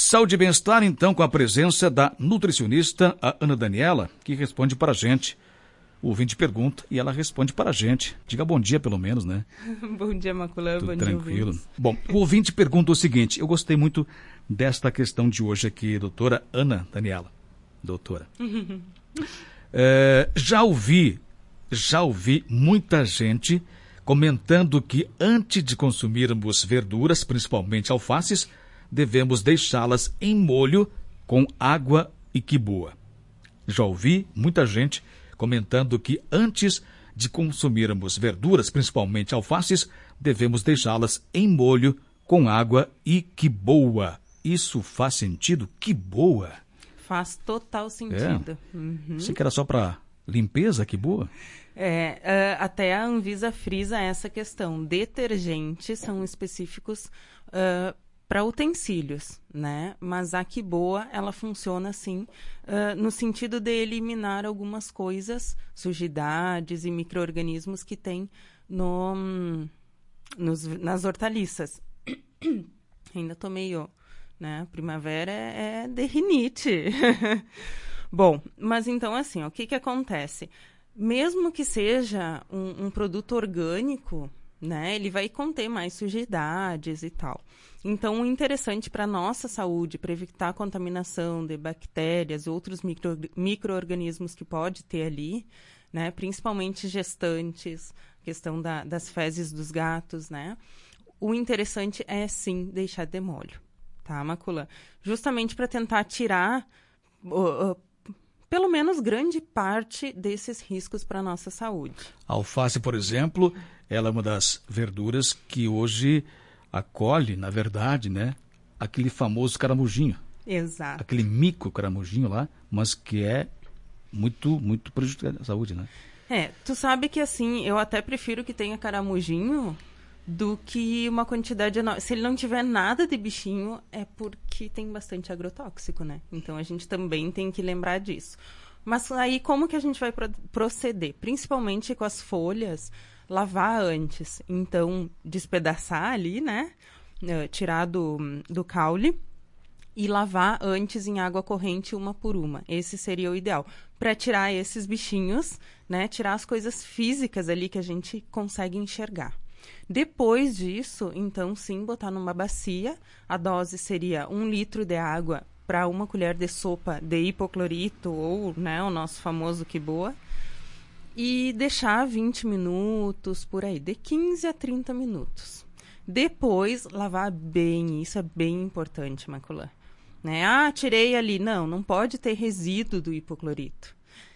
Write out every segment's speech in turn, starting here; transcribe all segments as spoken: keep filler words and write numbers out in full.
Saúde e bem-estar, então, com a presença da nutricionista, a Ana Daniela, que responde para a gente. O ouvinte pergunta e ela responde para a gente. Diga bom dia, pelo menos, né? Bom dia, Maculã. Tudo bom tranquilo. dia, Bom, o ouvinte pergunta o seguinte. Eu gostei muito desta questão de hoje aqui, doutora Ana Daniela. Doutora. é, já ouvi, já ouvi muita gente comentando que antes de consumirmos verduras, principalmente alfaces, devemos deixá-las em molho com água e quiboa. Já ouvi muita gente comentando que antes de consumirmos verduras, principalmente alfaces, devemos deixá-las em molho com água e quiboa. Isso faz sentido? Quiboa? Faz total sentido. É. Uhum. Sei que era só para limpeza, quiboa? É, uh, até a Anvisa frisa essa questão. Detergentes são específicos uh, para utensílios, né? Mas a quiboa, ela funciona assim, uh, no sentido de eliminar algumas coisas, sujidades e micro-organismos que tem no, nos, nas hortaliças. Ainda tô meio, né? Primavera é, é de rinite. Bom, mas então assim, ó, o que que acontece? Mesmo que seja um, um produto orgânico, né, ele vai conter mais sujidades e tal. Então, o interessante para a nossa saúde, para evitar a contaminação de bactérias, outros micro, micro-organismos que pode ter ali, né, principalmente gestantes, questão da, das fezes dos gatos, né, o interessante é, sim, deixar de molho, tá, Maculã? Justamente para tentar tirar... Uh, uh, pelo menos grande parte desses riscos para a nossa saúde. A alface, por exemplo, ela é uma das verduras que hoje acolhe, na verdade, né, aquele famoso caramujinho. Exato. Aquele mico caramujinho lá, mas que é muito, muito prejudicial à saúde, né? É, tu sabe que assim, eu até prefiro que tenha caramujinho do que uma quantidade enorme. Se ele não tiver nada de bichinho, é porque tem bastante agrotóxico, né? Então, a gente também tem que lembrar disso. Mas aí, como que a gente vai pro- proceder? Principalmente com as folhas, lavar antes. Então, despedaçar ali, né? Uh, tirar do, do caule e lavar antes em água corrente uma por uma. Esse seria o ideal. Para tirar esses bichinhos, né? Tirar as coisas físicas ali que a gente consegue enxergar. Depois disso, então, sim, botar numa bacia. A dose seria um litro de água para uma colher de sopa de hipoclorito ou, né, o nosso famoso quiboa. E deixar vinte minutos, por aí, de quinze a trinta minutos. Depois, lavar bem. Isso é bem importante, Maculã. Né? Ah, tirei ali. Não, não pode ter resíduo do hipoclorito.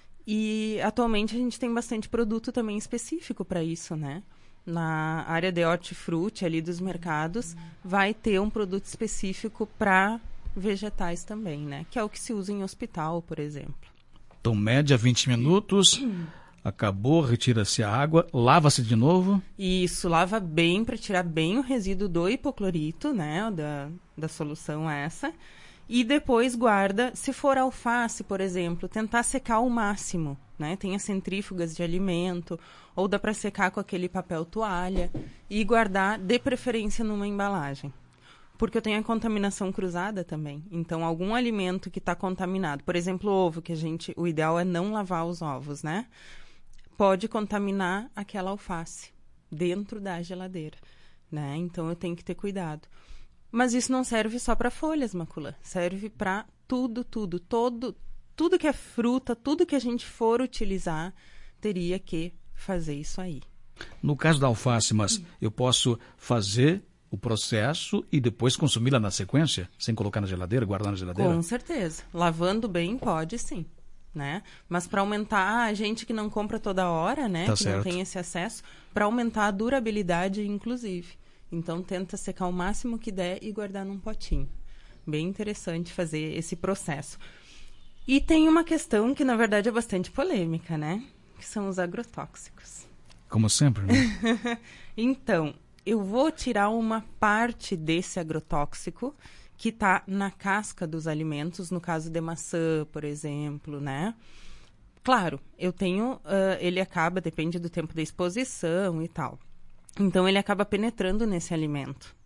E, atualmente, a gente tem bastante produto também específico para isso, né? Na área de hortifruti ali dos mercados, vai ter um produto específico para vegetais também, né? Que é o que se usa em hospital, por exemplo. Então, média vinte minutos, acabou, retira-se a água, lava-se de novo. Isso, lava bem para tirar bem o resíduo do hipoclorito, né? Da, da solução essa. E depois guarda, se for alface, por exemplo, tentar secar ao máximo, né? Tem as centrífugas de alimento, ou dá para secar com aquele papel toalha e guardar de preferência numa embalagem. Porque eu tenho a contaminação cruzada também. Então, algum alimento que está contaminado, por exemplo, ovo, que a gente, o ideal é não lavar os ovos, né? Pode contaminar aquela alface dentro da geladeira, né? Então, eu tenho que ter cuidado. Mas isso não serve só para folhas, Maculã. Serve para tudo, tudo, todo, tudo que é fruta, tudo que a gente for utilizar, teria que fazer isso aí. No caso da alface, mas eu posso fazer o processo e depois consumi-la na sequência, sem colocar na geladeira, guardar na geladeira? Com certeza. Lavando bem, pode sim. Né? Mas para aumentar, a gente que não compra toda hora, né? Tá que certo. não tem esse acesso, para aumentar a durabilidade, inclusive. Então, tenta secar o máximo que der e guardar num potinho. Bem interessante fazer esse processo. E tem uma questão que, na verdade, é bastante polêmica, né? Que são os agrotóxicos. Como sempre, né? Então, eu vou tirar uma parte desse agrotóxico que está na casca dos alimentos, no caso de maçã, por exemplo, né? Claro, eu tenho... Uh, ele acaba, depende do tempo da exposição e tal. Então, ele acaba penetrando nesse alimento,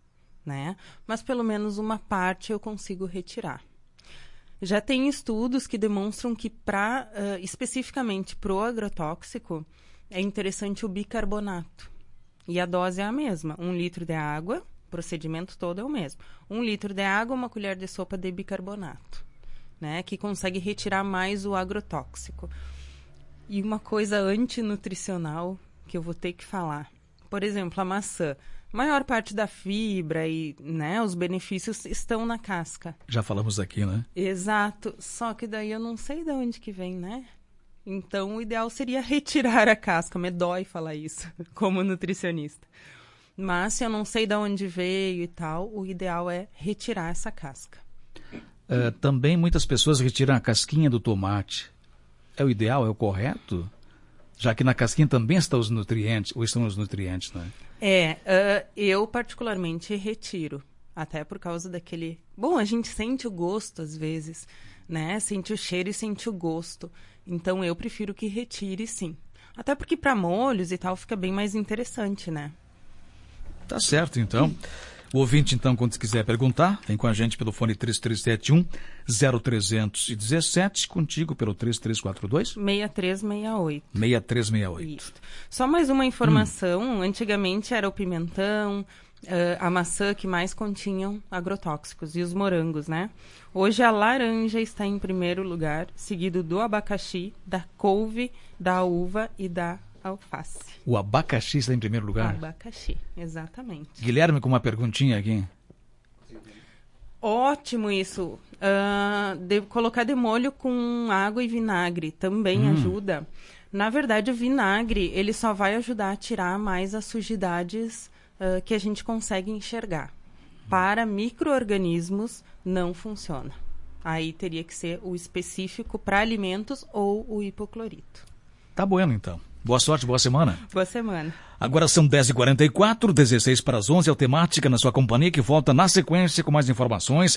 né? Mas pelo menos uma parte eu consigo retirar. Já tem estudos que demonstram que, pra, uh, especificamente para o agrotóxico, é interessante o bicarbonato. E a dose é a mesma. Um litro de água, o procedimento todo é o mesmo. Um litro de água, uma colher de sopa de bicarbonato, né? Que consegue retirar mais o agrotóxico. E uma coisa antinutricional que eu vou ter que falar. Por exemplo, a maçã. A maior parte da fibra e, né, os benefícios estão na casca. Já falamos aqui, né? Exato. Só que daí eu não sei de onde que vem, né? Então, o ideal seria retirar a casca. Me dói falar isso, como nutricionista. Mas, se eu não sei de onde veio e tal, o ideal é retirar essa casca. Uh, também muitas pessoas retiram a casquinha do tomate. É o ideal? É o correto? Já que na casquinha também estão os nutrientes, ou estão os nutrientes, né? É, uh, eu particularmente retiro. Até por causa daquele... Bom, a gente sente o gosto às vezes, né? Sente o cheiro e sente o gosto. Então, eu prefiro que retire, sim. Até porque para molhos e tal fica bem mais interessante, né? Tá certo, então. O ouvinte, então, quando quiser perguntar, vem com a gente pelo fone três três sete um, zero três um sete, contigo pelo três três quatro dois... seis três seis oito. seis três seis oito. Isso. Só mais uma informação. Hum. Antigamente era o pimentão, uh, a maçã que mais continham agrotóxicos e os morangos, né? Hoje a laranja está em primeiro lugar, seguido do abacaxi, da couve, da uva e da alface. O abacaxi está em primeiro lugar? Abacaxi, exatamente. Guilherme, com uma perguntinha aqui. Ótimo isso. Uh, de, colocar de molho com água e vinagre também hum. ajuda. Na verdade, o vinagre ele só vai ajudar a tirar mais as sujidades uh, que a gente consegue enxergar. Para micro-organismos, não funciona. Aí teria que ser o específico para alimentos ou o hipoclorito. Tá bueno, então. Boa sorte, boa semana. Boa semana. Agora são dez e quarenta e quatro, dezesseis para as onze, a temática na sua companhia que volta na sequência com mais informações